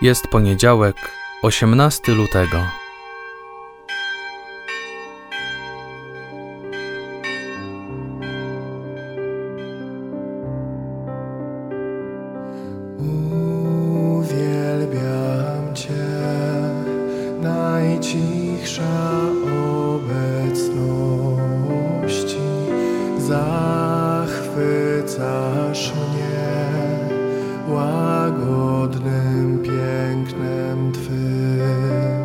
Jest poniedziałek, 18 lutego. Uwielbiam Cię, najcichsza obecności, zachwycasz mnie łagodnym pięknem Twym.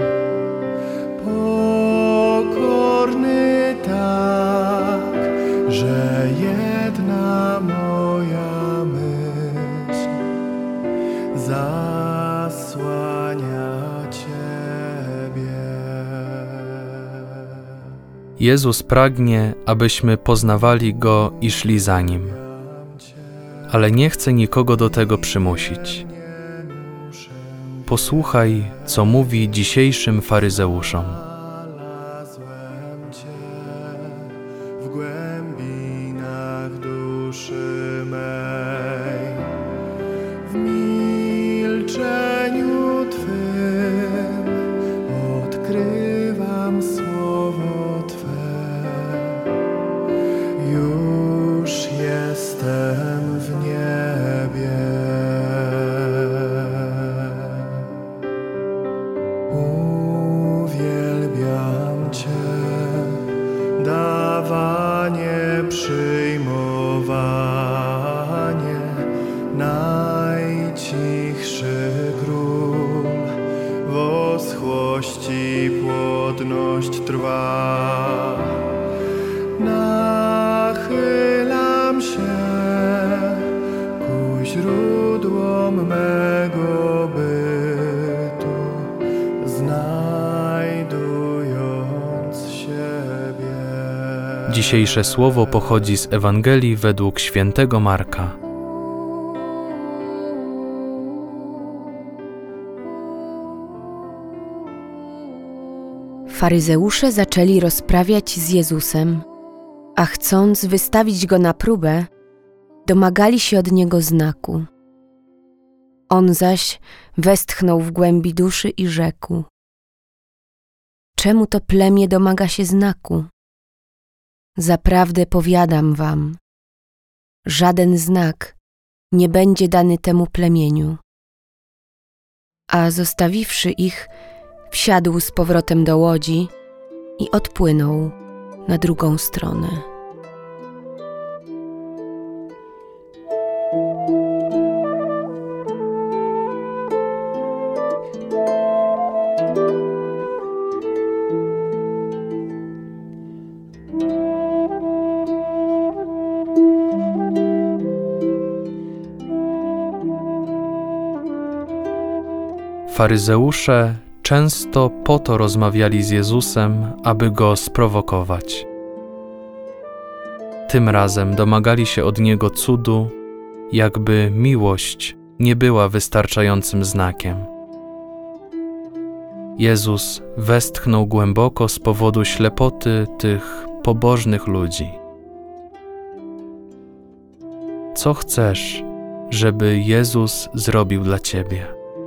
Pokorny tak, że jedna moja myśl zasłania Ciebie. Jezus pragnie, abyśmy poznawali Go i szli za Nim, ale nie chce nikogo do tego przymusić. Posłuchaj, co mówi dzisiejszym faryzeuszom. Znalazłem Cię w głębinach duszy mej, w milczeniu Twym odkrywam słowo Twe. Już jestem w niebie. Uwielbiam Cię, dawanie, przyjmowanie, najcichszy król, woschłości płodność trwa. Nachylam się ku źródłom mego bytu, znajdując siebie. Dzisiejsze słowo pochodzi z Ewangelii według świętego Marka. Faryzeusze zaczęli rozprawiać z Jezusem, a chcąc wystawić Go na próbę, domagali się od Niego znaku. On zaś westchnął w głębi duszy i rzekł: czemu to plemię domaga się znaku? Zaprawdę powiadam wam, żaden znak nie będzie dany temu plemieniu. A zostawiwszy ich, wsiadł z powrotem do łodzi i odpłynął na drugą stronę. Faryzeusze często po to rozmawiali z Jezusem, aby Go sprowokować. Tym razem domagali się od Niego cudu, jakby miłość nie była wystarczającym znakiem. Jezus westchnął głęboko z powodu ślepoty tych pobożnych ludzi. Co chcesz, żeby Jezus zrobił dla Ciebie?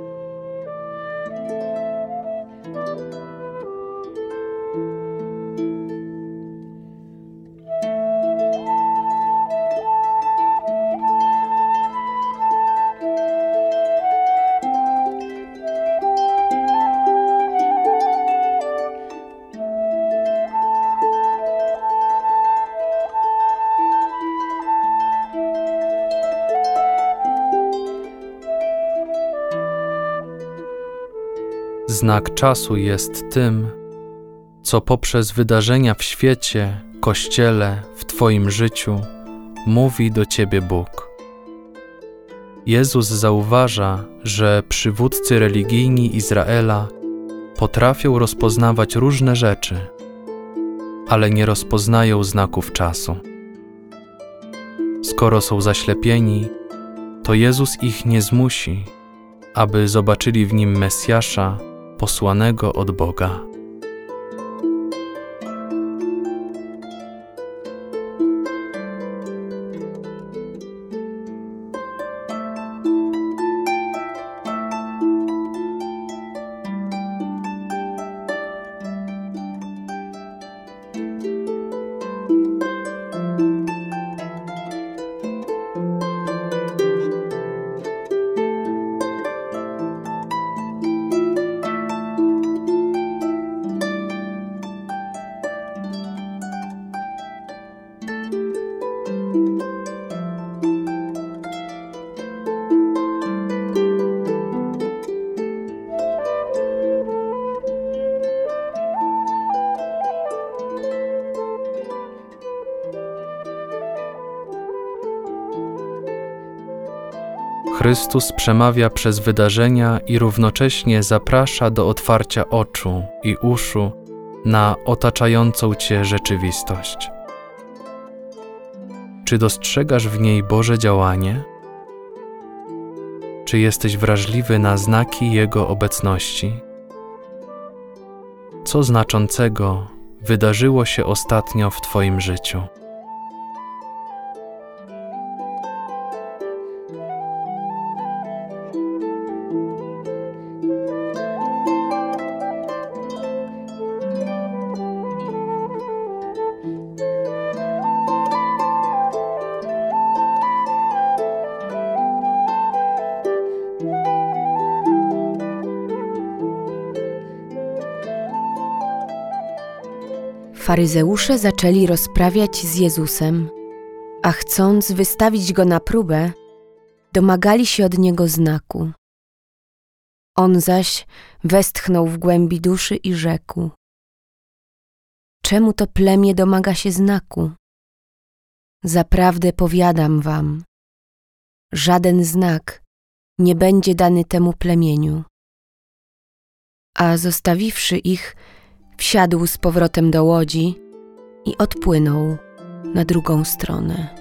Znak czasu jest tym, co poprzez wydarzenia w świecie, Kościele, w Twoim życiu mówi do Ciebie Bóg. Jezus zauważa, że przywódcy religijni Izraela potrafią rozpoznawać różne rzeczy, ale nie rozpoznają znaków czasu. Skoro są zaślepieni, to Jezus ich nie zmusi, aby zobaczyli w Nim Mesjasza, posłanego od Boga. Chrystus przemawia przez wydarzenia i równocześnie zaprasza do otwarcia oczu i uszu na otaczającą Cię rzeczywistość. Czy dostrzegasz w niej Boże działanie? Czy jesteś wrażliwy na znaki Jego obecności? Co znaczącego wydarzyło się ostatnio w Twoim życiu? Faryzeusze zaczęli rozprawiać z Jezusem, a chcąc wystawić Go na próbę, domagali się od Niego znaku. On zaś westchnął w głębi duszy i rzekł: czemu to plemię domaga się znaku? Zaprawdę powiadam wam, żaden znak nie będzie dany temu plemieniu. A zostawiwszy ich, wsiadł z powrotem do łodzi i odpłynął na drugą stronę.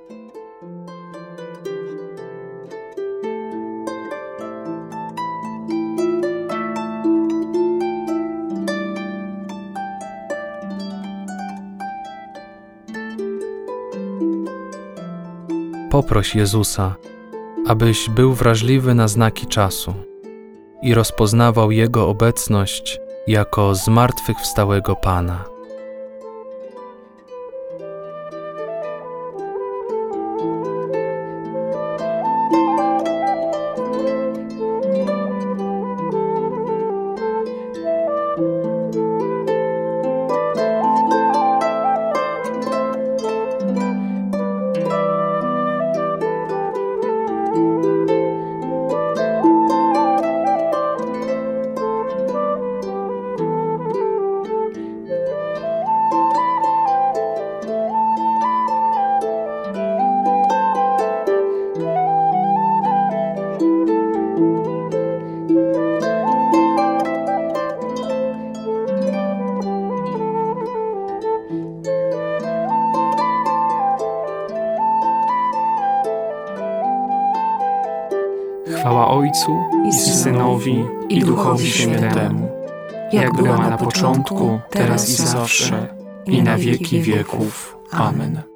Poproś Jezusa, abyś był wrażliwy na znaki czasu i rozpoznawał Jego obecność jako zmartwychwstałego Pana. Chwała Ojcu i Synowi, i Duchowi Świętemu, jak była na początku, teraz i zawsze, i na wieki wieków. Amen.